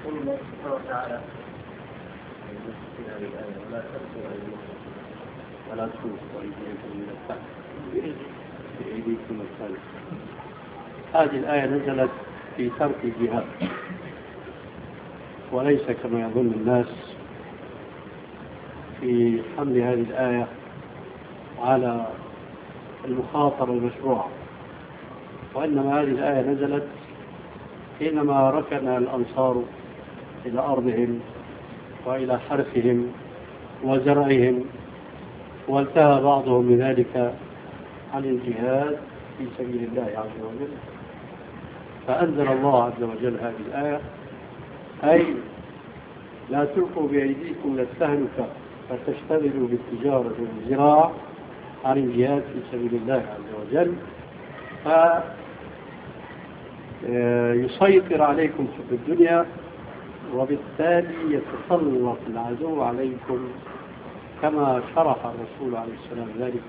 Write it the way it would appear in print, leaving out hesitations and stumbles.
يقول الله سبحانه وتعالى في هذه الآية ولا تلقوا أيديكم ولا تلقوا أيديكم من التحت بأيديكم الخلف. هذه الآية نزلت في ترك الجهاد، وليس كما يظن الناس في حمل هذه الآية على المخاطرة المشروعة، وإنما هذه الآية نزلت حينما ركن الأنصار إلى أرضهم وإلى حرثهم وزرعهم، وانتهى بعضهم بذلك عن الجهاد في سبيل الله عز وجل، فأنزل الله عز وجل هذه الآية، أي لا تلقوا بأيديكم إلى التهلكة فتشتغلوا بالتجارة والزراعة عن الجهاد في سبيل الله عز وجل، فيسيطر عليكم في الدنيا، وبالتالي يتسلط العدو عليكم كما شرح الرسول عليه السلام ذلك